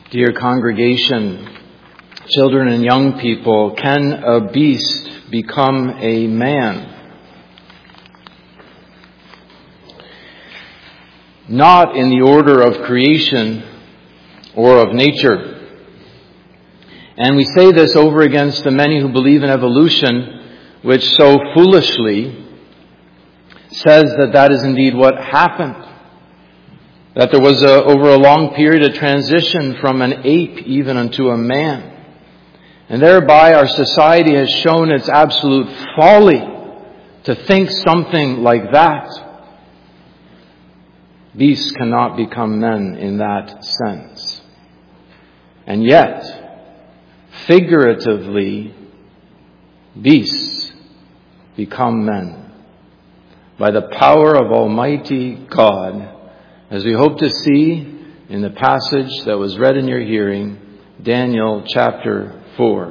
Dear congregation, children and young people, can a beast become a man? Not in the order of creation or of nature. And we say this over against the many who believe in evolution, which so foolishly says that that is indeed what happened. That there was over a long period of transition from an ape even unto a man. And thereby our society has shown its absolute folly to think something like that. Beasts cannot become men in that sense. And yet, figuratively, beasts become men by the power of Almighty God, as we hope to see in the passage that was read in your hearing, Daniel chapter 4.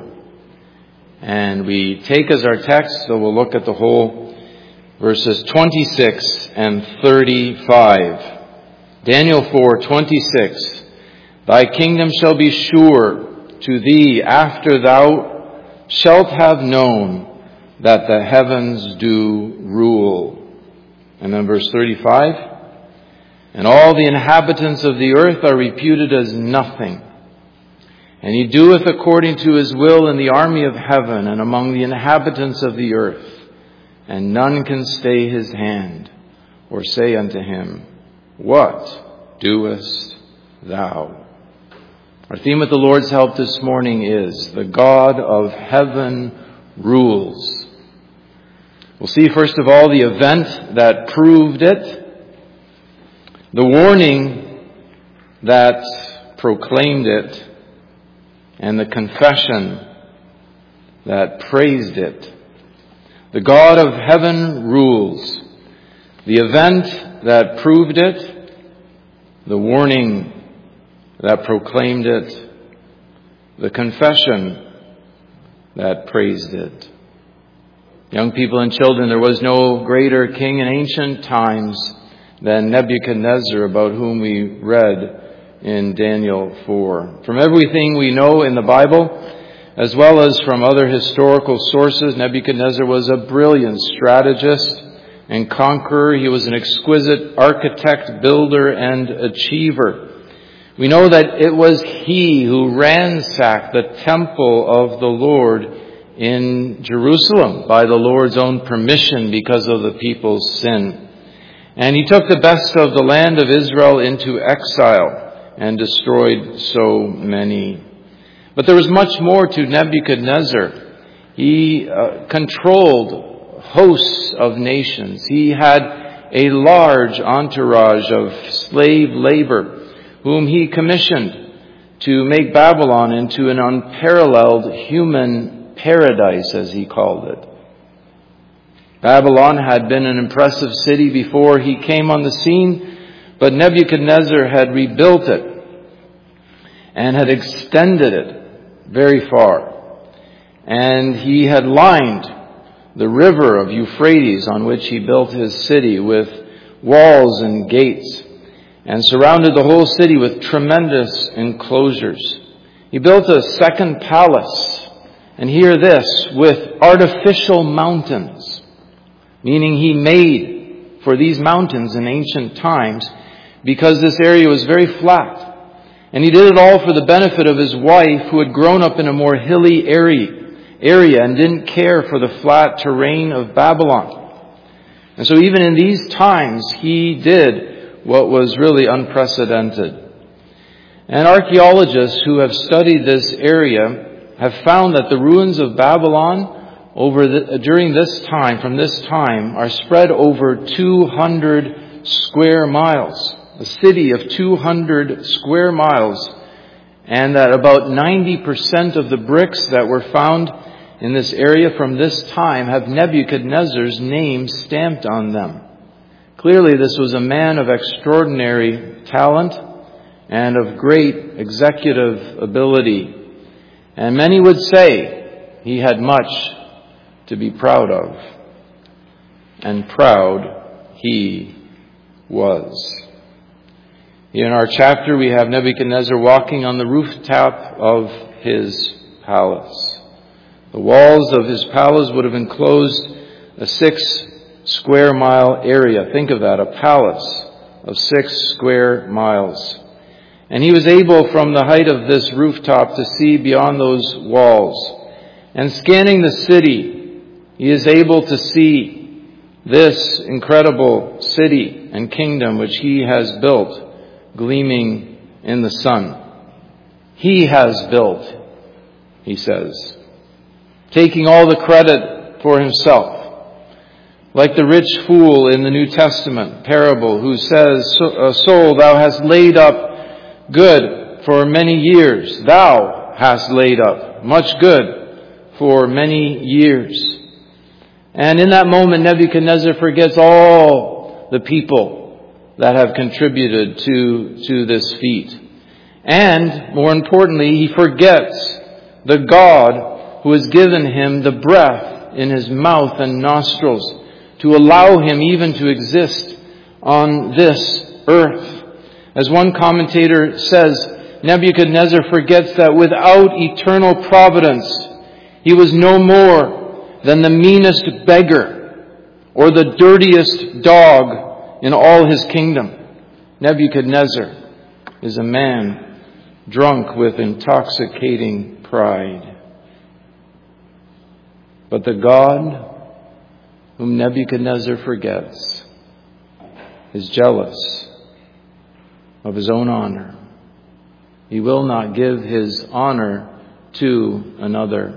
And we take as our text, so we'll look at the whole verses 26 and 35. Daniel 4:26. Thy kingdom shall be sure to thee after thou shalt have known that the heavens do rule. And then verse 35. And all the inhabitants of the earth are reputed as nothing. And he doeth according to his will in the army of heaven and among the inhabitants of the earth. And none can stay his hand or say unto him, What doest thou? Our theme with the Lord's help this morning is, the God of heaven rules. We'll see first of all the event that proved it, the warning that proclaimed it, and the confession that praised it. The God of heaven rules. The event that proved it, the warning that proclaimed it, the confession that praised it. Young people and children, there was no greater king in ancient times than Nebuchadnezzar, about whom we read in Daniel 4. From everything we know in the Bible, as well as from other historical sources, Nebuchadnezzar was a brilliant strategist and conqueror. He was an exquisite architect, builder, and achiever. We know that it was he who ransacked the temple of the Lord in Jerusalem by the Lord's own permission because of the people's sin. And he took the best of the land of Israel into exile and destroyed so many. But there was much more to Nebuchadnezzar. He controlled hosts of nations. He had a large entourage of slave labor, whom he commissioned to make Babylon into an unparalleled human paradise, as he called it. Babylon had been an impressive city before he came on the scene, but Nebuchadnezzar had rebuilt it and had extended it very far. And he had lined the river of Euphrates, on which he built his city, with walls and gates, and surrounded the whole city with tremendous enclosures. He built a second palace, and hear this, with artificial mountains, meaning he made for these mountains in ancient times, because this area was very flat. And he did it all for the benefit of his wife, who had grown up in a more hilly area and didn't care for the flat terrain of Babylon. And so even in these times, he did what was really unprecedented. And archaeologists who have studied this area have found that the ruins of Babylon during this time, from this time, are spread over 200 square miles. A city of 200 square miles. And that about 90% of the bricks that were found in this area from this time have Nebuchadnezzar's name stamped on them. Clearly, this was a man of extraordinary talent and of great executive ability. And many would say he had much to be proud of. And proud he was. In our chapter, we have Nebuchadnezzar walking on the rooftop of his palace. The walls of his palace would have enclosed a 6 square mile area. Think of that, a palace of 6 square miles. And he was able, from the height of this rooftop, to see beyond those walls. And scanning the city, he is able to see this incredible city and kingdom which he has built, gleaming in the sun. He has built, he says, taking all the credit for himself. Like the rich fool in the New Testament parable who says, "Soul, thou hast laid up good for many years. Thou hast laid up much good for many years." And in that moment, Nebuchadnezzar forgets all the people that have contributed to this feat. And, more importantly, he forgets the God who has given him the breath in his mouth and nostrils to allow him even to exist on this earth. As one commentator says, Nebuchadnezzar forgets that without eternal providence, he was no more than the meanest beggar or the dirtiest dog in all his kingdom. Nebuchadnezzar is a man drunk with intoxicating pride. But the God whom Nebuchadnezzar forgets is jealous of his own honor. He will not give his honor to another.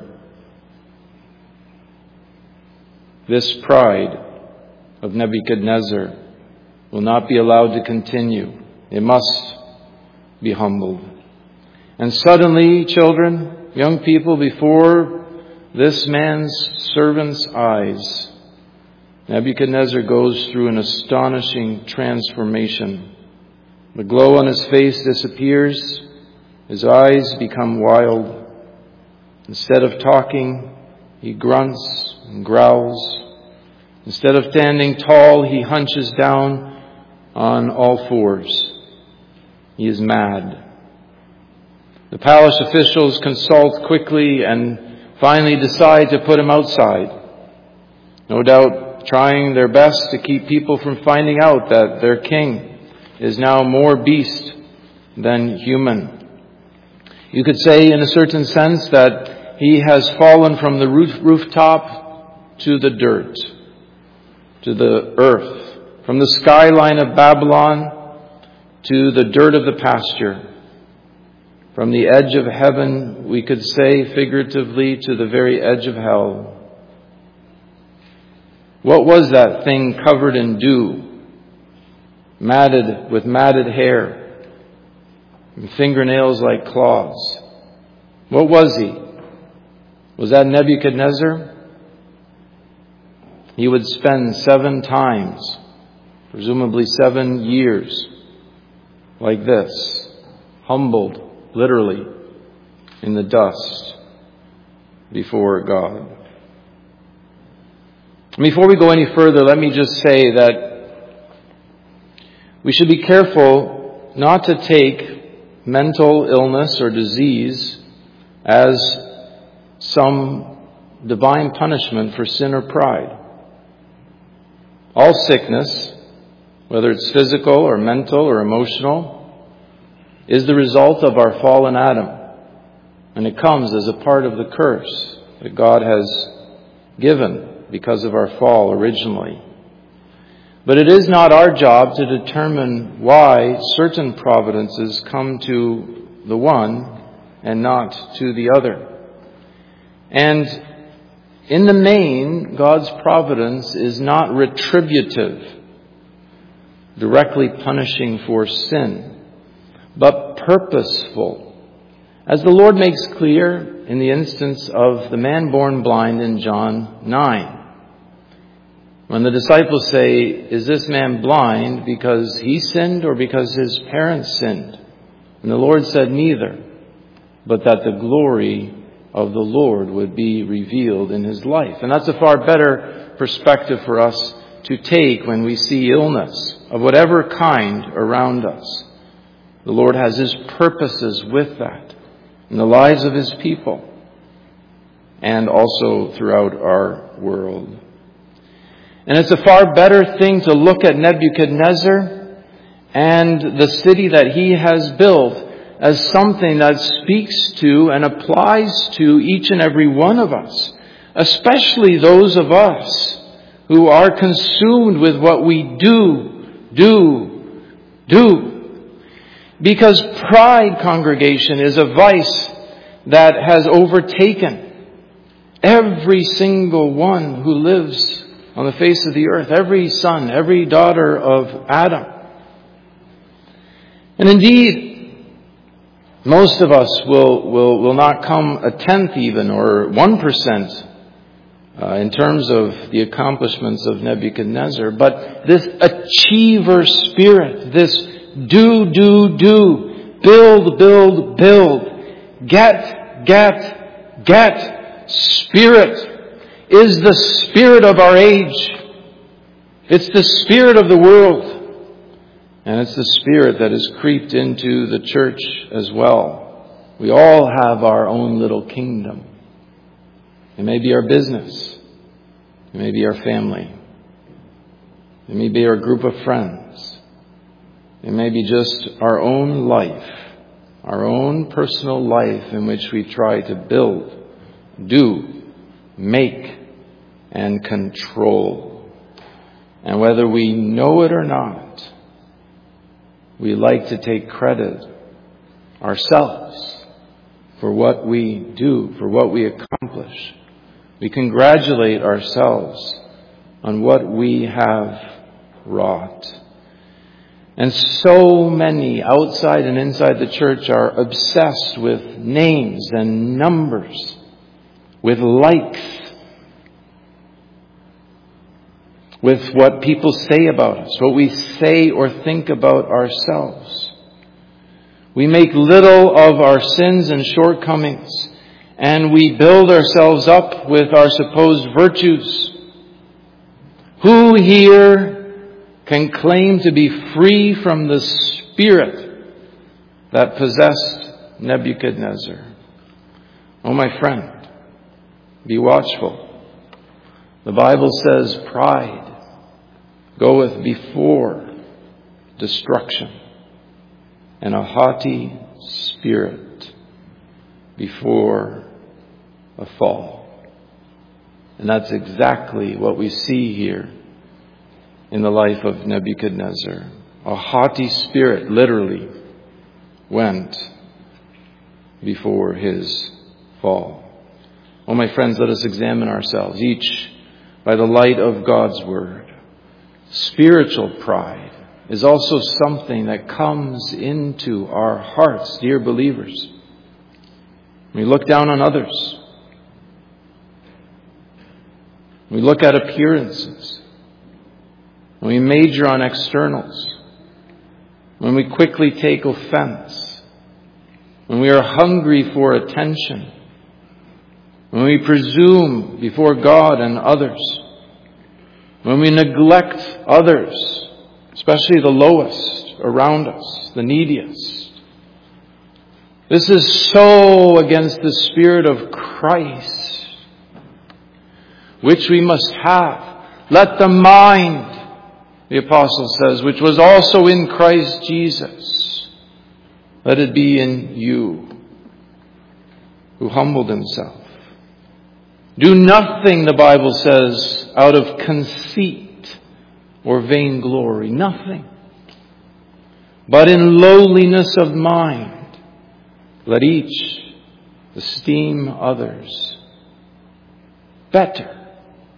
This pride of Nebuchadnezzar will not be allowed to continue. It must be humbled. And suddenly, children, young people, before this man's servant's eyes, Nebuchadnezzar goes through an astonishing transformation. The glow on his face disappears. His eyes become wild. Instead of talking, he grunts and growls. Instead of standing tall, he hunches down on all fours. He is mad. The palace officials consult quickly and finally decide to put him outside. No doubt trying their best to keep people from finding out that their king is now more beast than human. You could say in a certain sense that he has fallen from the rooftop to the dirt, to the earth, from the skyline of Babylon to the dirt of the pasture, from the edge of heaven, we could say figuratively, to the very edge of hell. What was that thing covered in dew, with matted hair, and fingernails like claws? What was he? Was that Nebuchadnezzar? He would spend 7 times, presumably 7 years, like this, humbled, literally, in the dust before God. Before we go any further, let me just say that we should be careful not to take mental illness or disease as some divine punishment for sin or pride. All sickness, whether it's physical or mental or emotional, is the result of our fallen Adam. And it comes as a part of the curse that God has given because of our fall originally. But it is not our job to determine why certain providences come to the one and not to the other. And in the main, God's providence is not retributive, directly punishing for sin, but purposeful. As the Lord makes clear in the instance of the man born blind in John 9. When the disciples say, "Is this man blind because he sinned or because his parents sinned?" And the Lord said, "Neither, but that the glory of the Lord would be revealed in his life." And that's a far better perspective for us to take when we see illness of whatever kind around us. The Lord has His purposes with that in the lives of His people and also throughout our world. And it's a far better thing to look at Nebuchadnezzar and the city that he has built as something that speaks to and applies to each and every one of us, especially those of us who are consumed with what we do. Because pride, congregation, is a vice that has overtaken every single one who lives on the face of the earth, every son, every daughter of Adam. And indeed, most of us will not come a tenth even, or 1%, in terms of the accomplishments of Nebuchadnezzar. But this achiever spirit, this do, build, get spirit is the spirit of our age. It's the spirit of the world. And it's the spirit that has creeped into the church as well. We all have our own little kingdom. It may be our business. It may be our family. It may be our group of friends. It may be just our own life, our own personal life in which we try to build, do, make, and control. And whether we know it or not, we like to take credit ourselves for what we do, for what we accomplish. We congratulate ourselves on what we have wrought. And so many outside and inside the church are obsessed with names and numbers, with likes, with what people say about us, what we say or think about ourselves. We make little of our sins and shortcomings, and we build ourselves up with our supposed virtues. Who here can claim to be free from the spirit that possessed Nebuchadnezzar? Oh, my friend, be watchful. The Bible says pride goeth before destruction, and a haughty spirit before a fall. And that's exactly what we see here in the life of Nebuchadnezzar. A haughty spirit literally went before his fall. Oh, my friends, let us examine ourselves, each by the light of God's Word. Spiritual pride is also something that comes into our hearts, dear believers. We look down on others. We look at appearances. When we major on externals. When we quickly take offense. When we are hungry for attention. When we presume before God and others. When we neglect others, especially the lowest around us, the neediest. This is so against the Spirit of Christ, which we must have. Let the mind, the apostle says, which was also in Christ Jesus, let it be in you, who humbled himself. Do nothing, the Bible says, out of conceit or vainglory. Nothing. But in lowliness of mind, let each esteem others better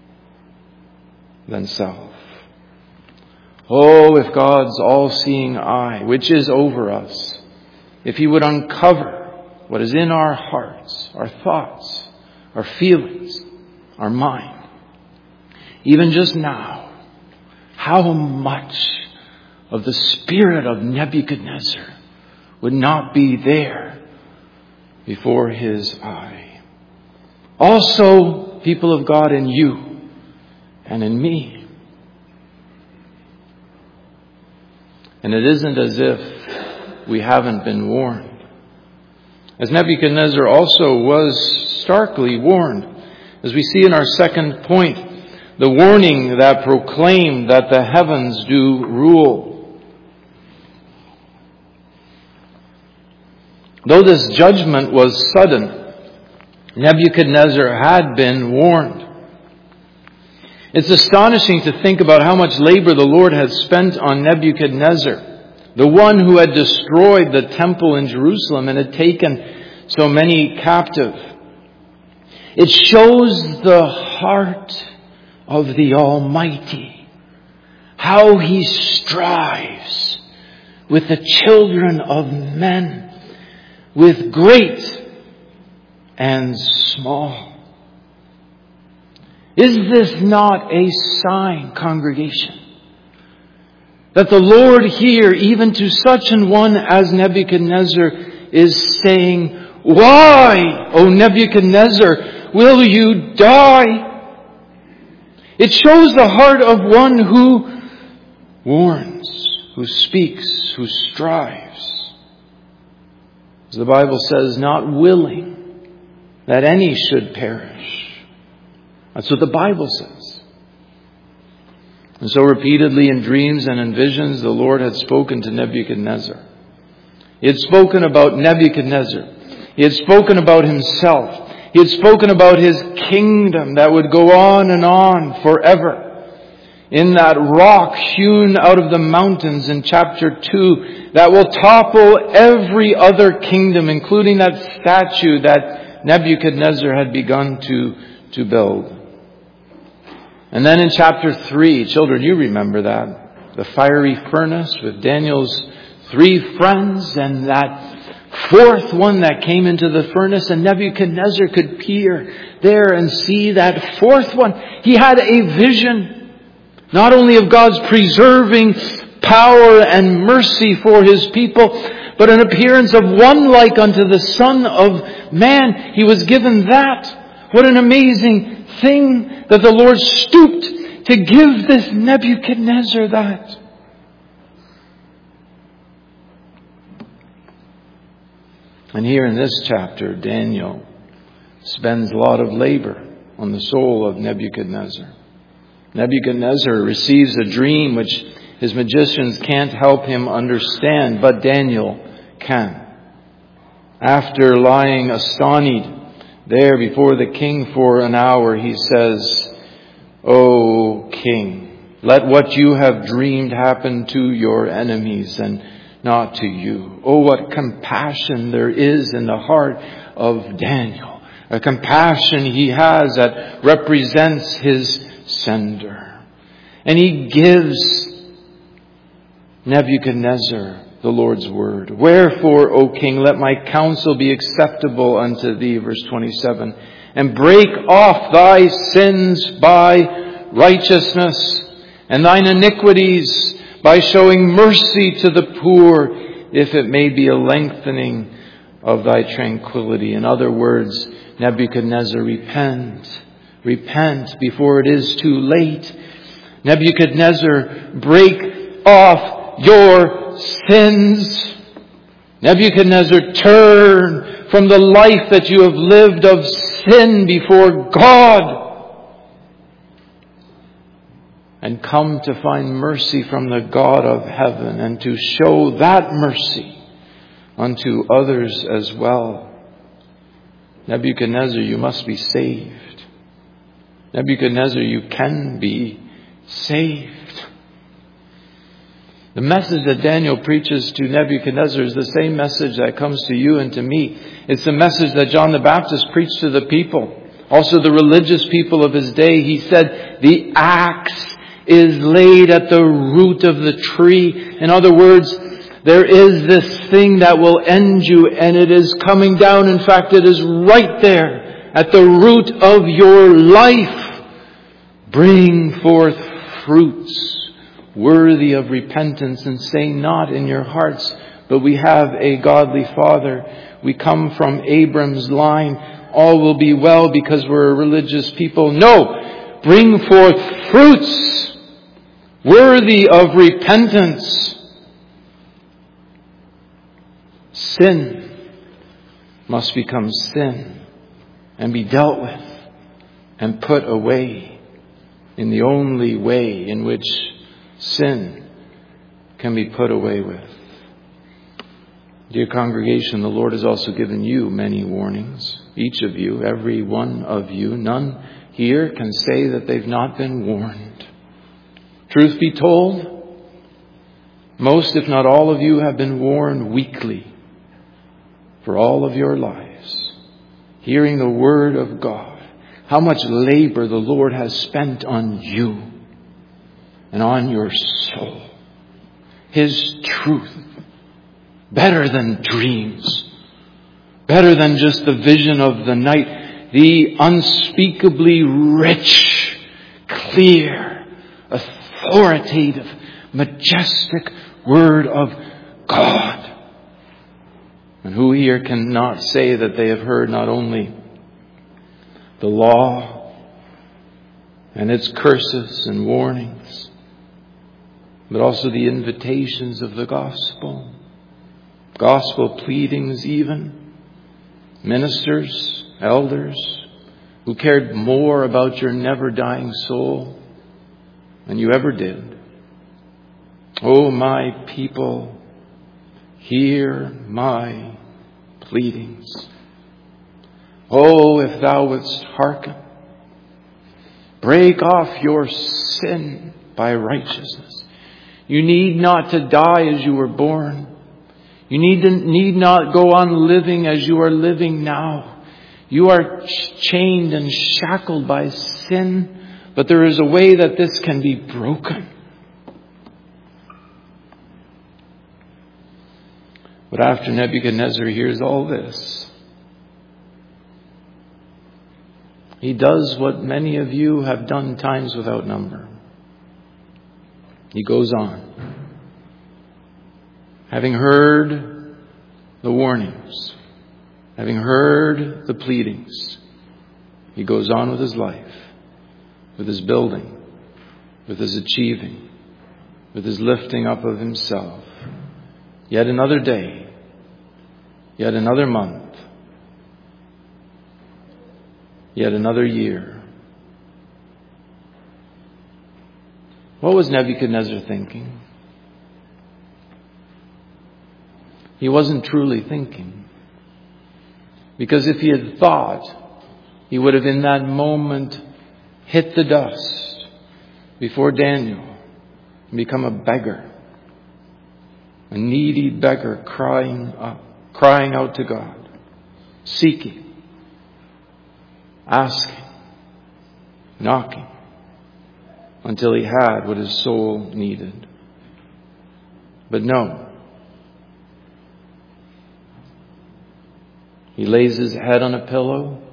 than self. Oh, if God's all-seeing eye, which is over us, if He would uncover what is in our hearts, our thoughts, our feelings, our mind, even just now, how much of the spirit of Nebuchadnezzar would not be there before his eye. Also, people of God, in you and in me. And it isn't as if we haven't been warned. As Nebuchadnezzar also was starkly warned. As we see in our second point, the warning that proclaimed that the heavens do rule. Though this judgment was sudden, Nebuchadnezzar had been warned. It's astonishing to think about how much labor the Lord had spent on Nebuchadnezzar, the one who had destroyed the temple in Jerusalem and had taken so many captive. It shows the heart of the Almighty, how He strives with the children of men, with great and small. Is this not a sign, congregation, that the Lord here, even to such an one as Nebuchadnezzar, is saying, "Why, O Nebuchadnezzar, will you die?" It shows the heart of one who warns, who speaks, who strives. As the Bible says, not willing that any should perish. That's what the Bible says. And so repeatedly in dreams and in visions, the Lord had spoken to Nebuchadnezzar. He had spoken about Nebuchadnezzar. He had spoken about himself. He had spoken about his kingdom that would go on forever. In that rock hewn out of the mountains in chapter 2 that will topple every other kingdom, including that statue that Nebuchadnezzar had begun to build. And then in chapter 3, children, you remember that. The fiery furnace with Daniel's 3 friends and that 4th one that came into the furnace, and Nebuchadnezzar could peer there and see that 4th one. He had a vision, not only of God's preserving power and mercy for His people, but an appearance of one like unto the Son of Man. He was given that. What an amazing thing that the Lord stooped to give this Nebuchadnezzar that. And here in this chapter, Daniel spends a lot of labor on the soul of Nebuchadnezzar. Nebuchadnezzar receives a dream which his magicians can't help him understand, but Daniel can. After lying astonished there before the king for an hour, he says, "O king, let what you have dreamed happen to your enemies and not to you." Oh, what compassion there is in the heart of Daniel. A compassion he has that represents his sender. And he gives Nebuchadnezzar the Lord's word. "Wherefore, O king, let my counsel be acceptable unto thee," verse 27, "and break off thy sins by righteousness, and thine iniquities by showing mercy to the poor, if it may be a lengthening of thy tranquility." In other words, Nebuchadnezzar, repent. Repent before it is too late. Nebuchadnezzar, break off your sins. Nebuchadnezzar, turn from the life that you have lived of sin before God and come to find mercy from the God of heaven and to show that mercy unto others as well. Nebuchadnezzar, you must be saved. Nebuchadnezzar, you can be saved. The message that Daniel preaches to Nebuchadnezzar is the same message that comes to you and to me. It's the message that John the Baptist preached to the people, also the religious people of his day. He said, "The axe is laid at the root of the tree." In other words, there is this thing that will end you, and it is coming down. In fact, it is right there at the root of your life. Bring forth fruits worthy of repentance, and say not in your hearts, but we have a godly father. We come from Abram's line. All will be well because we're a religious people. No, bring forth fruits worthy of repentance. Sin must become sin and be dealt with and put away in the only way in which sin can be put away with. Dear congregation, the Lord has also given you many warnings. Each of you, every one of you, none here can say that they've not been warned. Truth be told, most, if not all of you, have been warned weekly for all of your lives, hearing the Word of God. How much labor the Lord has spent on you and on your soul. His truth, better than dreams, better than just the vision of the night, the unspeakably rich, clear, authoritative, majestic Word of God. And who here cannot say that they have heard not only the law and its curses and warnings, but also the invitations of the gospel, gospel pleadings even, ministers, elders, who cared more about your never-dying soul than you ever did. Oh, my people, hear my pleadings. Oh, if thou wouldst hearken, break off your sin by righteousness. You need not to die as you were born. You need not go on living as you are living now. You are chained and shackled by sin, but there is a way that this can be broken. But after Nebuchadnezzar hears all this, he does what many of you have done times without number. He goes on. Having heard the warnings, having heard the pleadings, he goes on with his life, with his building, with his achieving, with his lifting up of himself. Yet another day, yet another month, yet another year. What was Nebuchadnezzar thinking? He wasn't truly thinking. Because if he had thought, he would have in that moment hit the dust before Daniel and become a beggar. A needy beggar crying out to God, seeking, asking, knocking, until he had what his soul needed. But no. He lays his head on a pillow,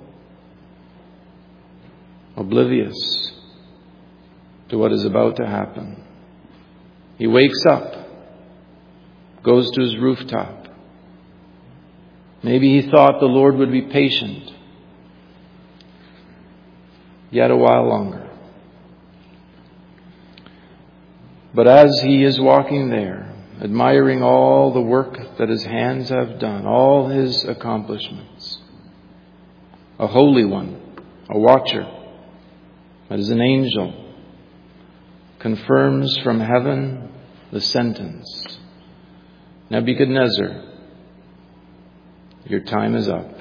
oblivious to what is about to happen. He wakes up, goes to his rooftop. Maybe he thought the Lord would be patient yet a while longer. But as he is walking there, admiring all the work that his hands have done, all his accomplishments, a holy one, a watcher, that is an angel, confirms from heaven the sentence: Nebuchadnezzar, your time is up.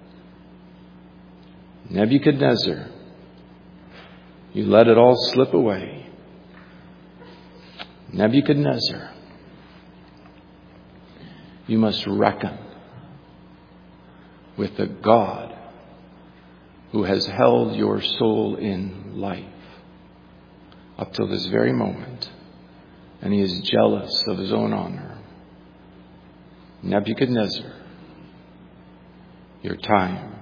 Nebuchadnezzar, you let it all slip away. Nebuchadnezzar, you must reckon with the God who has held your soul in life up till this very moment, and he is jealous of his own honor. Nebuchadnezzar, your time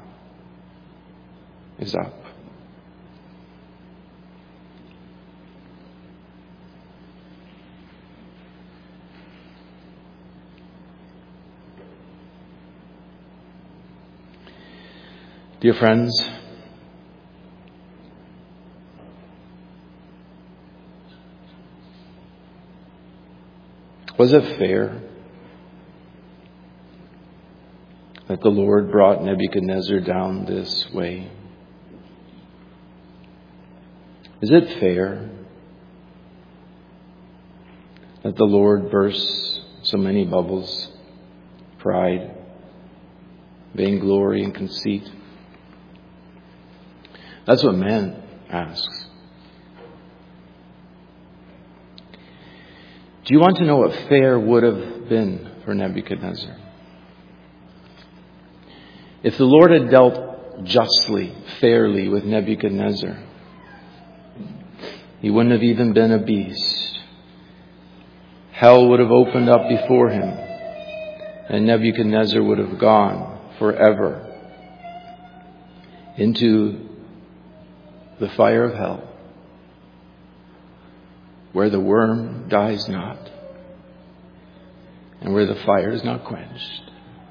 is up. Dear friends, was it fair that the Lord brought Nebuchadnezzar down this way? Is it fair that the Lord bursts so many bubbles, pride, vainglory, and conceit? That's what man asks. Do you want to know what fair would have been for Nebuchadnezzar? If the Lord had dealt justly, fairly with Nebuchadnezzar, he wouldn't have even been a beast. Hell would have opened up before him, and Nebuchadnezzar would have gone forever into the fire of hell, where the worm dies not, and where the fire is not quenched.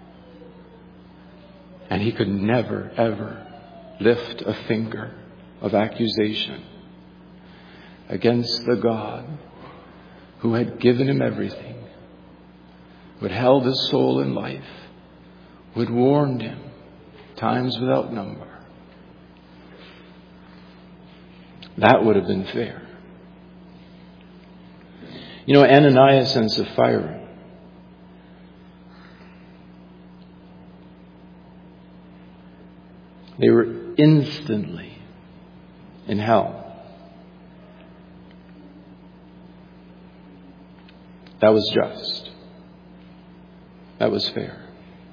And he could never, ever lift a finger of accusation against the God who had given him everything, who had held his soul in life, who had warned him times without number. That would have been fair. You know, Ananias and Sapphira, they were instantly in hell. That was just. That was fair.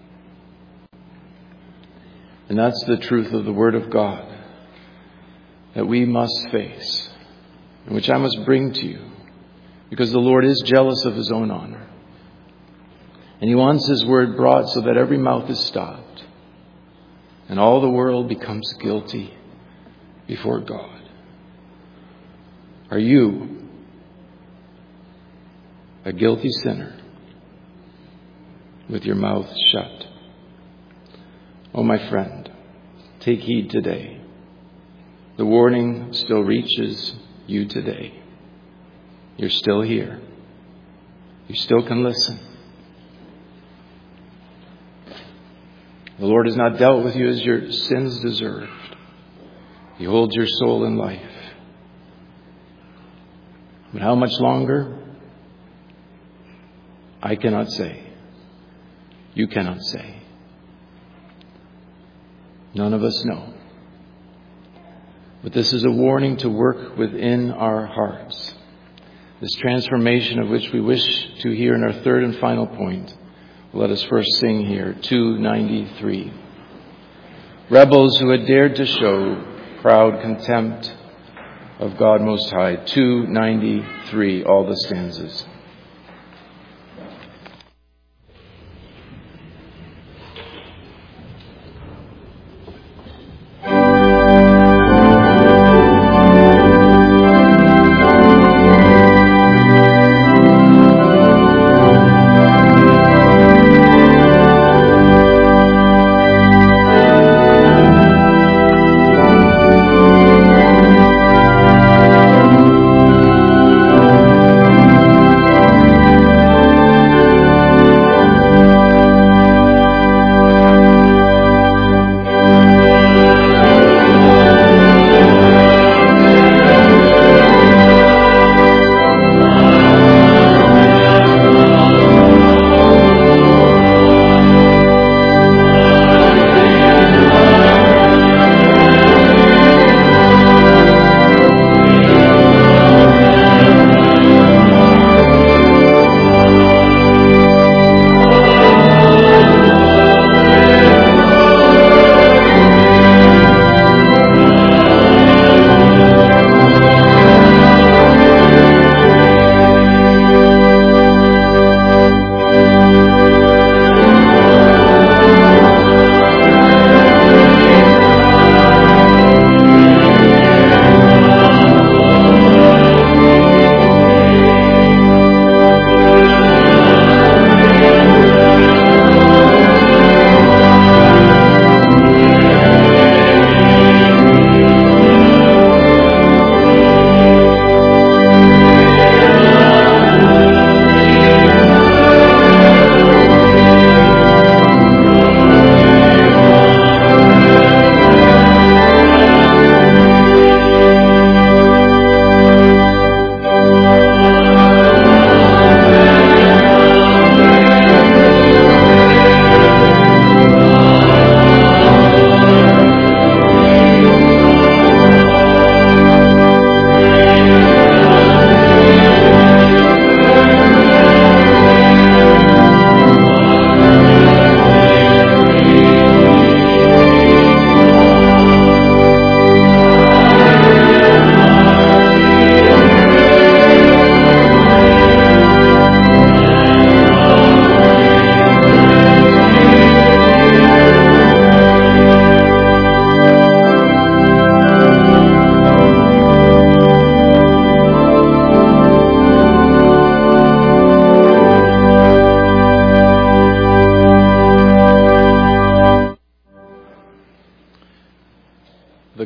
And that's the truth of the Word of God that we must face, and which I must bring to you, because the Lord is jealous of His own honor. And He wants His Word brought so that every mouth is stopped and all the world becomes guilty before God. Are you a guilty sinner with your mouth shut? Oh, my friend, take heed today. The warning still reaches you today. You're still here. You still can listen. The Lord has not dealt with you as your sins deserved. He holds your soul in life. But how much longer? I cannot say. You cannot say. None of us know. But this is a warning to work within our hearts. This transformation of which we wish to hear in our third and final point. Let us first sing here, 293. Rebels who had dared to show proud contempt of God Most High. 293, all the stanzas.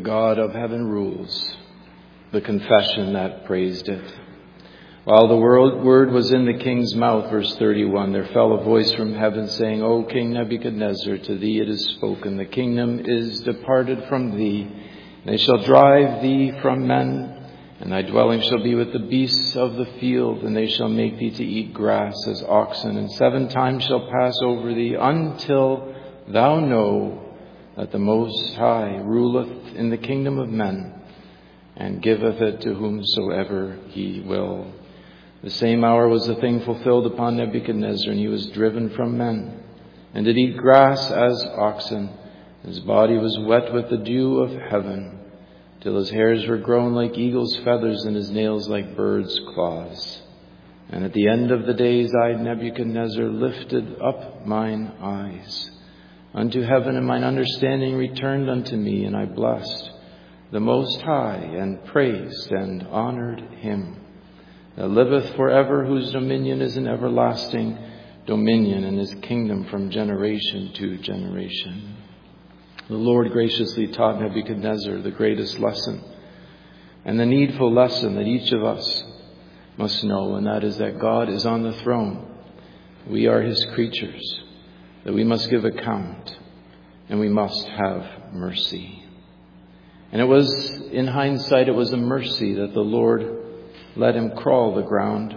God of heaven rules, the confession that praised it. While the word was in the king's mouth, verse 31, there fell a voice from heaven saying, O King Nebuchadnezzar, to thee it is spoken, the kingdom is departed from thee. They shall drive thee from men, and thy dwelling shall be with the beasts of the field, and they shall make thee to eat grass as oxen, and 7 times shall pass over thee, until thou know that the Most High ruleth in the kingdom of men, and giveth it to whomsoever he will. The same hour was the thing fulfilled upon Nebuchadnezzar, and he was driven from men, and did eat grass as oxen. His body was wet with the dew of heaven, till his hairs were grown like eagle's feathers, and his nails like birds' claws. And at the end of the days I, Nebuchadnezzar, lifted up mine eyes unto heaven, and mine understanding returned unto me, and I blessed the Most High, and praised and honored him that liveth forever, whose dominion is an everlasting dominion, and his kingdom from generation to generation. The Lord graciously taught Nebuchadnezzar the greatest lesson, and the needful lesson that each of us must know, and that is that God is on the throne. We are his creatures, that we must give account, and we must have mercy. And it was, in hindsight, it was a mercy that the Lord let him crawl the ground.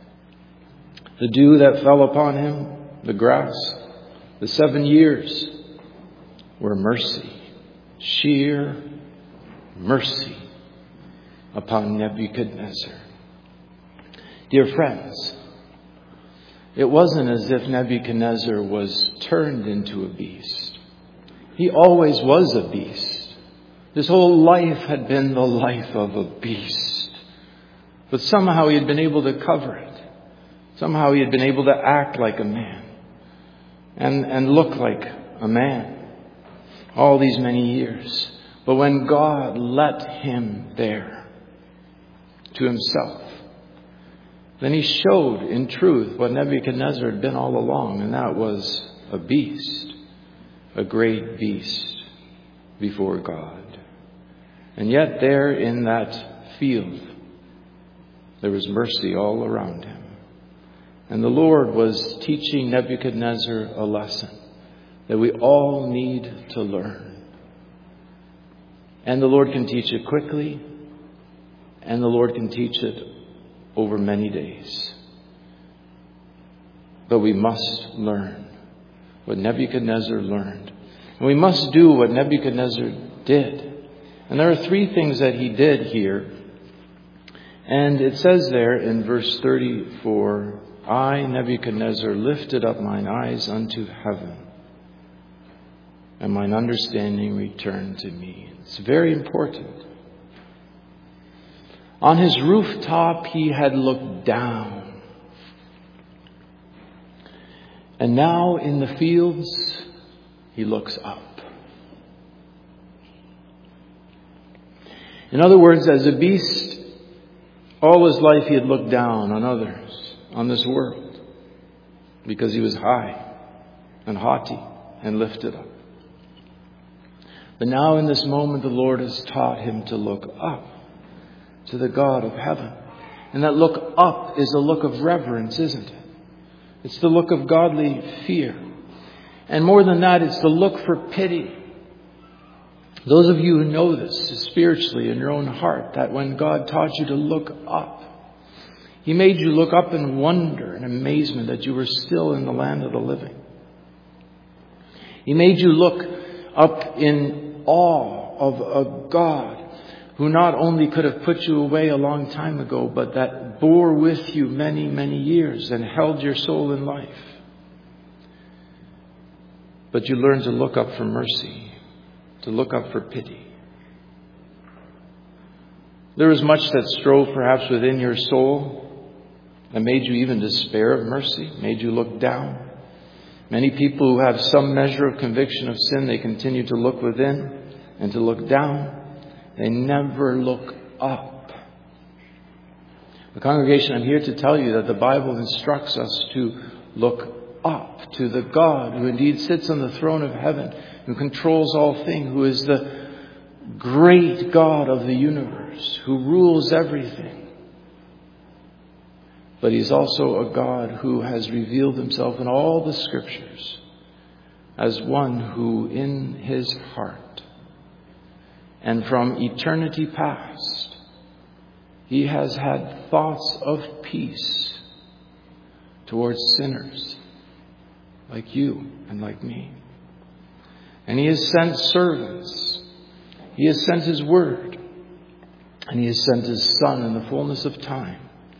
The dew that fell upon him, the grass, the 7 years were mercy, sheer mercy upon Nebuchadnezzar. Dear friends, it wasn't as if Nebuchadnezzar was turned into a beast. He always was a beast. His whole life had been the life of a beast. But somehow he had been able to cover it. Somehow he had been able to act like a man and look like a man all these many years. But when God let him there to himself, then he showed in truth what Nebuchadnezzar had been all along, and that was a beast, a great beast before God. And yet there in that field, there was mercy all around him. And the Lord was teaching Nebuchadnezzar a lesson that we all need to learn. And the Lord can teach it quickly, and the Lord can teach it over many days. But we must learn what Nebuchadnezzar learned. And we must do what Nebuchadnezzar did. And there are 3 things that he did here. And it says there in verse 34, I, Nebuchadnezzar, lifted up mine eyes unto heaven, and mine understanding returned to me. It's very important. On his rooftop he had looked down. And now in the fields he looks up. In other words, as a beast, all his life he had looked down on others, on this world, because he was high and haughty and lifted up. But now in this moment the Lord has taught him to look up to the God of heaven. And that look up is a look of reverence, isn't it? It's the look of godly fear. And more than that, it's the look for pity. Those of you who know this spiritually in your own heart, that when God taught you to look up, he made you look up in wonder and amazement that you were still in the land of the living. He made you look up in awe of a God who not only could have put you away a long time ago, but that bore with you many, many years and held your soul in life. But you learned to look up for mercy, to look up for pity. There was much that strove perhaps within your soul that made you even despair of mercy, made you look down. Many people who have some measure of conviction of sin, they continue to look within and to look down. They never look up. The congregation, I'm here to tell you that the Bible instructs us to look up to the God who indeed sits on the throne of heaven, who controls all things, who is the great God of the universe who rules everything. But He's also a God who has revealed Himself in all the Scriptures as one who in His heart and from eternity past, He has had thoughts of peace towards sinners like you and like me. And He has sent servants. He has sent His Word. And He has sent His Son in the fullness of time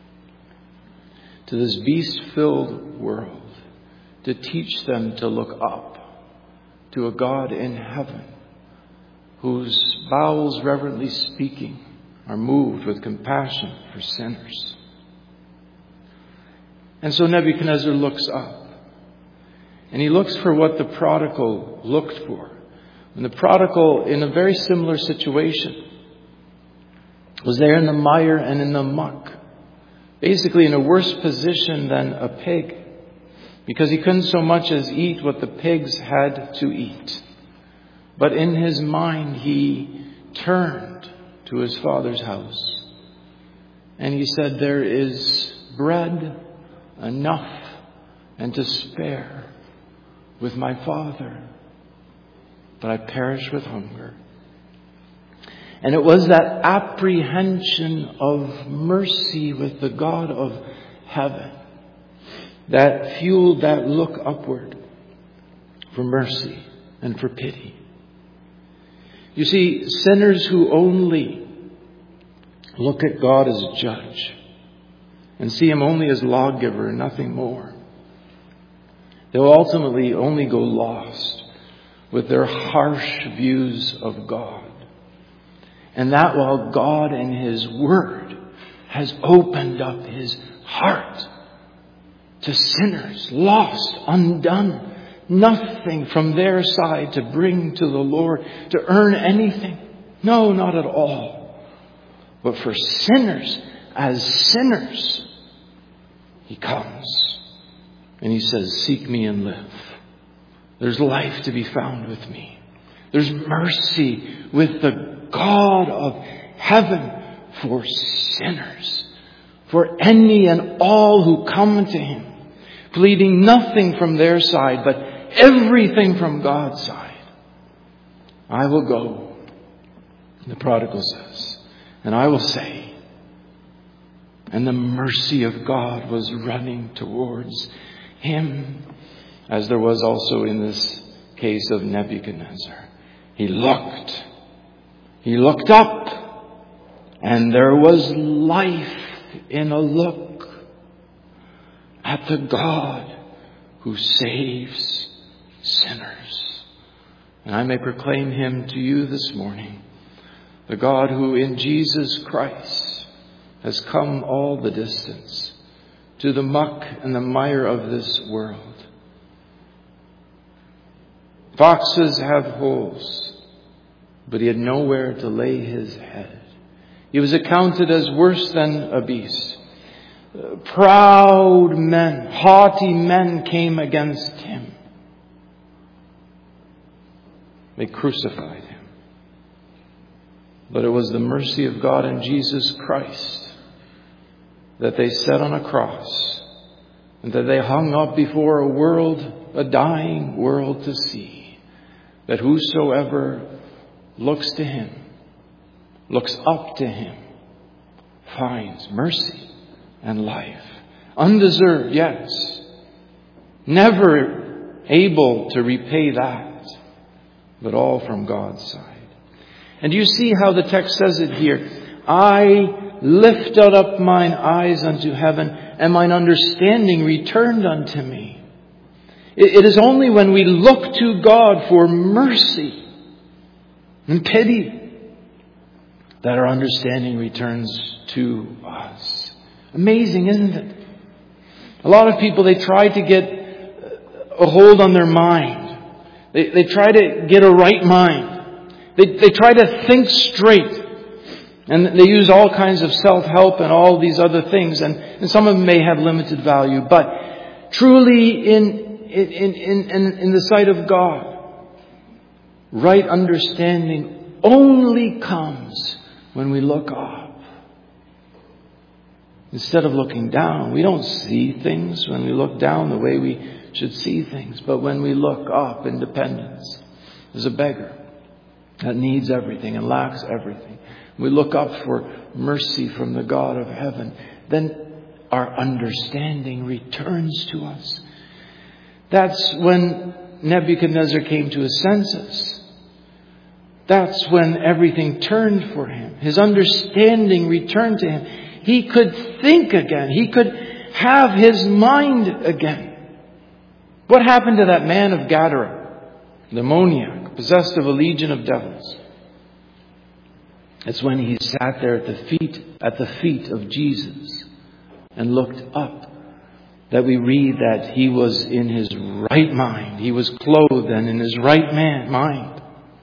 to this beast-filled world to teach them to look up to a God in heaven whose bowels, reverently speaking, are moved with compassion for sinners. And so Nebuchadnezzar looks up. And he looks for what the prodigal looked for. And the prodigal, in a very similar situation, was there in the mire and in the muck. Basically in a worse position than a pig. Because he couldn't so much as eat what the pigs had to eat. But in his mind he turned to his father's house. And he said, there is bread enough and to spare with my father, but I perish with hunger. And it was that apprehension of mercy with the God of heaven that fueled that look upward for mercy and for pity. You see, sinners who only look at God as judge and see Him only as lawgiver and nothing more, they'll ultimately only go lost with their harsh views of God. And that while God in His Word has opened up His heart to sinners, lost, undone, nothing from their side to bring to the Lord, to earn anything. No, not at all. But for sinners, as sinners, He comes. And He says, seek me and live. There's life to be found with me. There's mercy with the God of heaven for sinners. For any and all who come to Him, pleading nothing from their side, but everything from God's side. I will go, the prodigal says, and I will say, and the mercy of God was running towards him, as there was also in this case of Nebuchadnezzar. He looked up, and there was life in a look at the God who saves sinners. And I may proclaim Him to you this morning, the God who in Jesus Christ has come all the distance to the muck and the mire of this world. Foxes have holes, but He had nowhere to lay His head. He was accounted as worse than a beast. Proud men, haughty men came against Him. They crucified Him. But it was the mercy of God in Jesus Christ that they set on a cross and that they hung up before a world, a dying world to see, that whosoever looks to Him, looks up to Him, finds mercy and life. Undeserved, yes. Never able to repay that, but all from God's side. And you see how the text says it here. I lifted up mine eyes unto heaven, and mine understanding returned unto me. It is only when we look to God for mercy and pity that our understanding returns to us. Amazing, isn't it? A lot of people, they try to get a hold on their mind. They try to get a right mind. They try to think straight. And they use all kinds of self-help and all these other things. And some of them may have limited value. But truly in the sight of God, right understanding only comes when we look up. Instead of looking down, we don't see things when we look down the way we should see things. But when we look up in dependence, there's a beggar that needs everything and lacks everything. We look up for mercy from the God of heaven. Then our understanding returns to us. That's when Nebuchadnezzar came to his senses. That's when everything turned for him. His understanding returned to him. He could think again. He could have his mind again. What happened to that man of Gadara, the demoniac, possessed of a legion of devils? It's when he sat there at the feet of Jesus and looked up that we read that he was in his right mind. He was clothed and in his right mind.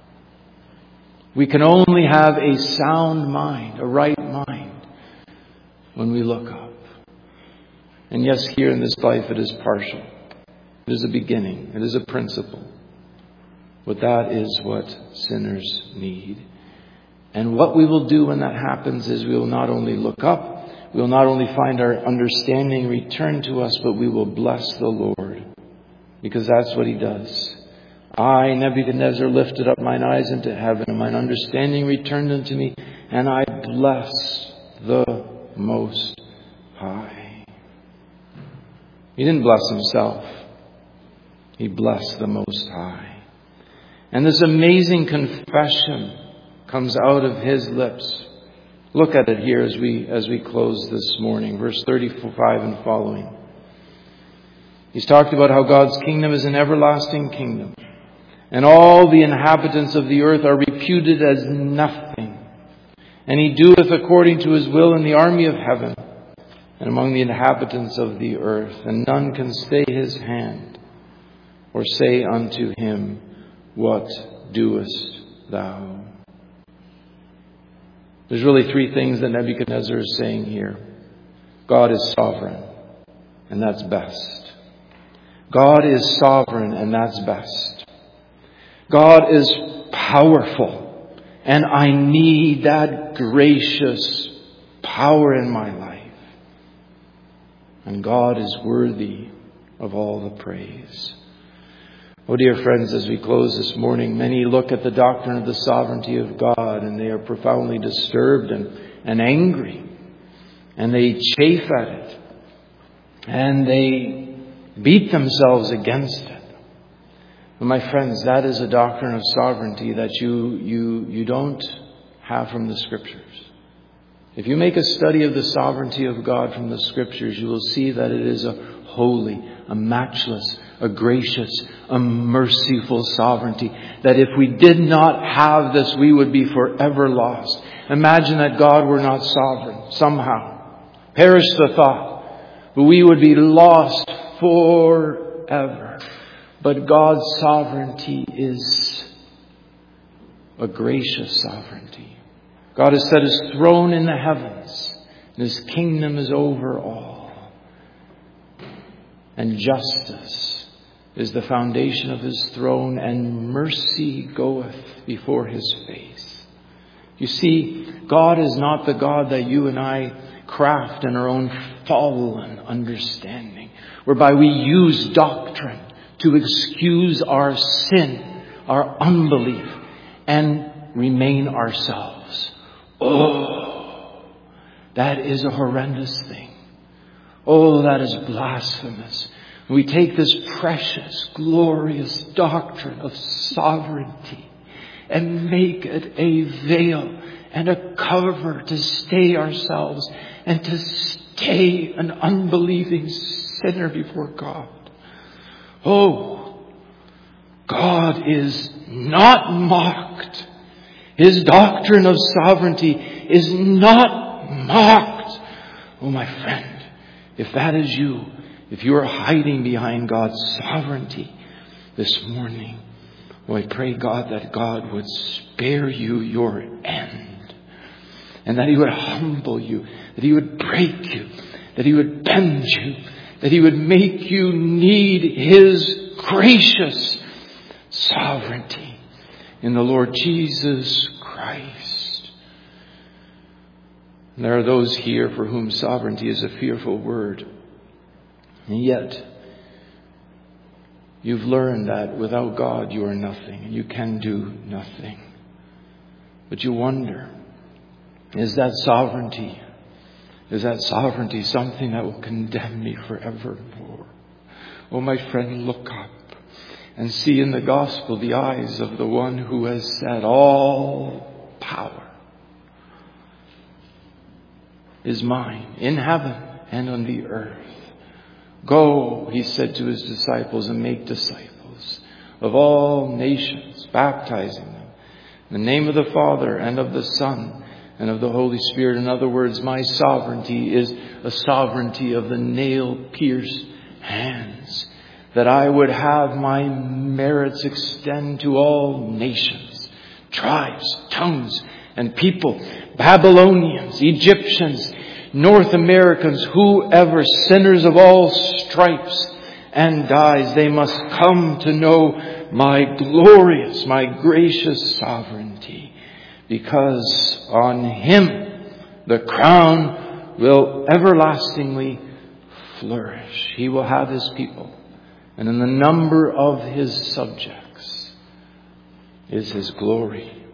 We can only have a sound mind, a right mind, when we look up. And yes, here in this life it is partial. It is a beginning. It is a principle. But that is what sinners need. And what we will do when that happens is we will not only look up, we will not only find our understanding return to us, but we will bless the Lord. Because that's what he does. I, Nebuchadnezzar, lifted up mine eyes into heaven, and mine understanding returned unto me, and I blessed the Most High. He didn't bless himself. He blessed the Most High. And this amazing confession comes out of his lips. Look at it here as we close this morning. Verse 35 and following. He's talked about how God's kingdom is an everlasting kingdom. And all the inhabitants of the earth are reputed as nothing. And he doeth according to his will in the army of heaven and among the inhabitants of the earth. And none can stay his hand or say unto him, what doest thou? There's really three things that Nebuchadnezzar is saying here. God is sovereign, and that's best. God is sovereign, and that's best. God is powerful, and I need that gracious power in my life. And God is worthy of all the praise. Oh, dear friends, as we close this morning, many look at the doctrine of the sovereignty of God and they are profoundly disturbed and angry. And they chafe at it. And they beat themselves against it. But my friends, that is a doctrine of sovereignty that you don't have from the Scriptures. If you make a study of the sovereignty of God from the Scriptures, you will see that it is a holy, a matchless, a gracious, a merciful sovereignty. That if we did not have this, we would be forever lost. Imagine that God were not sovereign somehow. Perish the thought. But we would be lost forever. But God's sovereignty is a gracious sovereignty. God has set his throne in the heavens, and his kingdom is over all. And justice is the foundation of his throne, and mercy goeth before his face. You see, God is not the God that you and I craft in our own fallen understanding, whereby we use doctrine to excuse our sin, our unbelief, and remain ourselves. Oh, that is a horrendous thing. Oh, that is blasphemous. We take this precious, glorious doctrine of sovereignty and make it a veil and a cover to stay ourselves and to stay an unbelieving sinner before God. Oh, God is not mocked. His doctrine of sovereignty is not mocked. Oh, my friend. If that is you, if you are hiding behind God's sovereignty this morning, I pray God that God would spare you your end. And that he would humble you, that he would break you, that he would bend you, that he would make you need his gracious sovereignty in the Lord Jesus Christ. Christ. And there are those here for whom sovereignty is a fearful word. And yet, you've learned that without God you are nothing, and you can do nothing. But you wonder, is that sovereignty something that will condemn me forevermore? Oh, my friend, look up and see in the gospel the eyes of the one who has said, all power is mine in heaven and on the earth. Go, he said to his disciples, and make disciples of all nations, baptizing them in the name of the Father and of the Son and of the Holy Spirit. In other words, my sovereignty is a sovereignty of the nail-pierced hands, that I would have my merits extend to all nations, tribes, tongues, and people, Babylonians, Egyptians, North Americans, whoever, sinners of all stripes and dyes, they must come to know my glorious, my gracious sovereignty, because on him the crown will everlastingly flourish. He will have his people, and in the number of his subjects is his glory.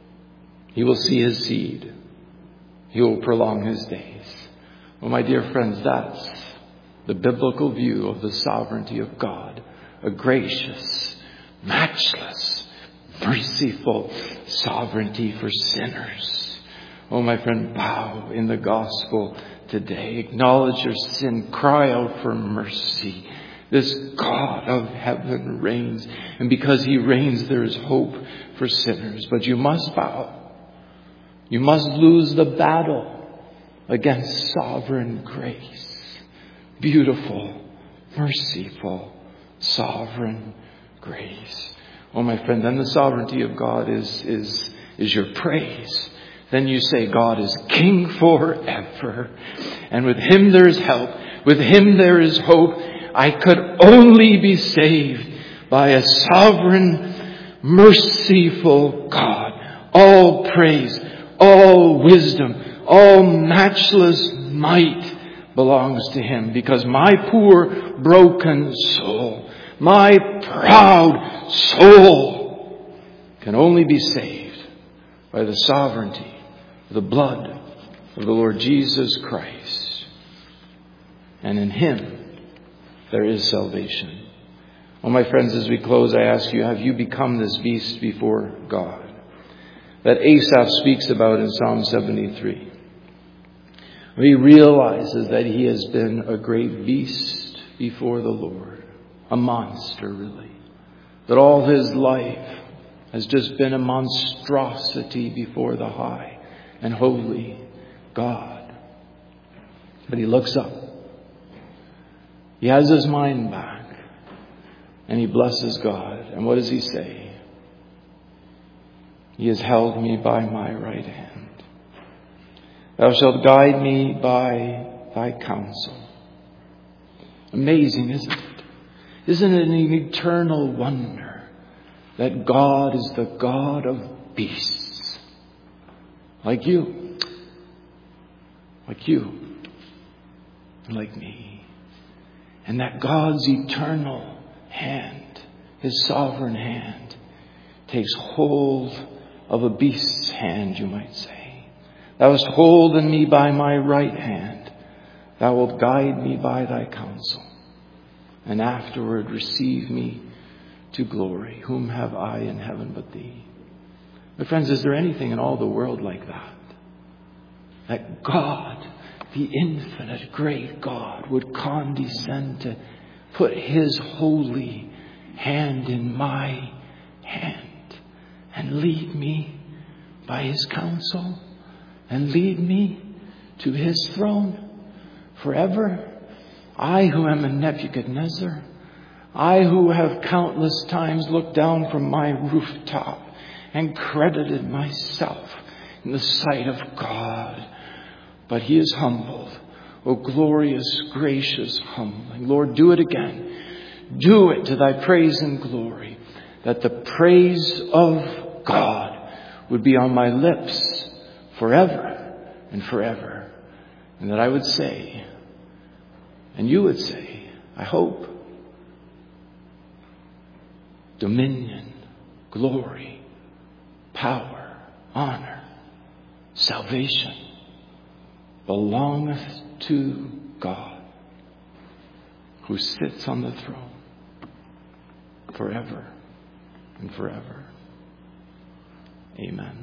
He will see his seed. He will prolong his days. Well, my dear friends, that's the biblical view of the sovereignty of God. A gracious, matchless, merciful sovereignty for sinners. Oh, my friend, bow in the gospel today. Acknowledge your sin. Cry out for mercy. This God of heaven reigns. And because he reigns, there is hope for sinners. But you must bow. You must lose the battle against sovereign grace. Beautiful, merciful, sovereign grace. Oh, my friend, then the sovereignty of God is your praise. Then you say, God is King forever. And with him there is help. With him there is hope. I could only be saved by a sovereign, merciful God. All praise, all wisdom, all matchless might belongs to him, because my poor, broken soul, my proud soul can only be saved by the sovereignty, the blood of the Lord Jesus Christ. And in him there is salvation. Well, my friends, as we close, I ask you, have you become this beast before God that Asaph speaks about in Psalm 73? He realizes that he has been a great beast before the Lord, a monster really, that all his life has just been a monstrosity before the high and holy God. But he looks up. He has his mind back, and he blesses God. And what does he say? He has held me by my right hand. Thou shalt guide me by thy counsel. Amazing, isn't it? Isn't it an eternal wonder that God is the God of beasts? Like you. Like you. And like me. And that God's eternal hand, his sovereign hand, takes hold of a beast's hand, you might say. Thou hast holden me by my right hand. Thou wilt guide me by thy counsel. And afterward receive me to glory. Whom have I in heaven but thee? My friends, is there anything in all the world like that? That God, the infinite great God, would condescend to put his holy hand in my hand and lead me by his counsel and lead me to his throne forever. I who am a Nebuchadnezzar, I who have countless times looked down from my rooftop and credited myself in the sight of God. But he is humbled. Oh, glorious, gracious, humbling. Lord, do it again. Do it to thy praise and glory, that the praise of God would be on my lips forever and forever. And that I would say, and you would say, I hope, dominion, glory, power, honor, salvation belongeth to God, who sits on the throne forever and forever. Amen.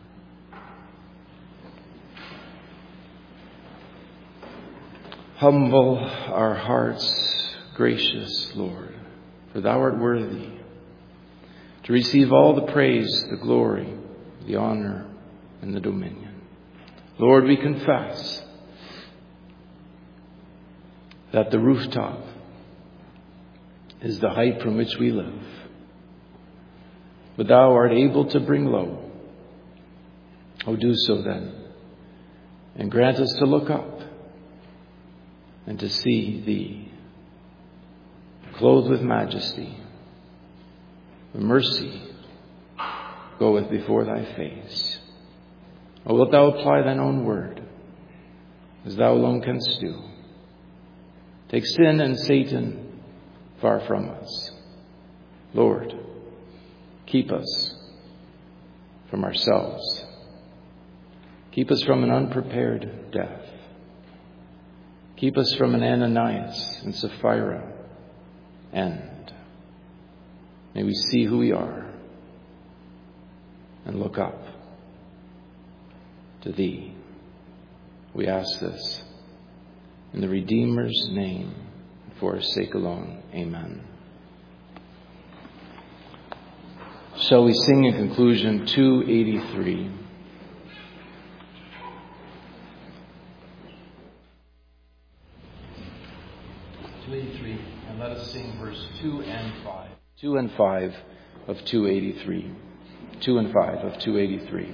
Humble our hearts, gracious Lord, for thou art worthy to receive all the praise, the glory, the honor, and the dominion. Lord, we confess that the rooftop is the height from which we live. But thou art able to bring low. Oh, do so then, and grant us to look up and to see thee, clothed with majesty. The mercy goeth before thy face. O wilt thou apply thine own word, as thou alone canst do. Take sin and Satan far from us. Lord, keep us from ourselves. Keep us from an unprepared death. Keep us from an Ananias and Sapphira end. May we see who we are and look up to thee. We ask this in the Redeemer's name, for his sake alone. Amen. Shall we sing in conclusion 283? And let us sing verse 2 and 5. 2 and 5 of 283. 2 and 5 of 283.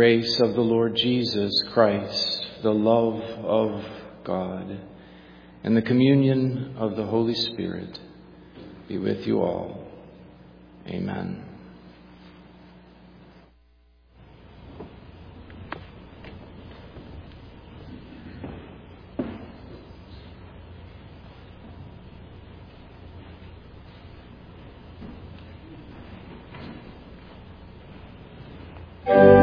grace of the Lord Jesus Christ, the love of God, and the communion of the Holy Spirit be with you all. Amen. Thank you.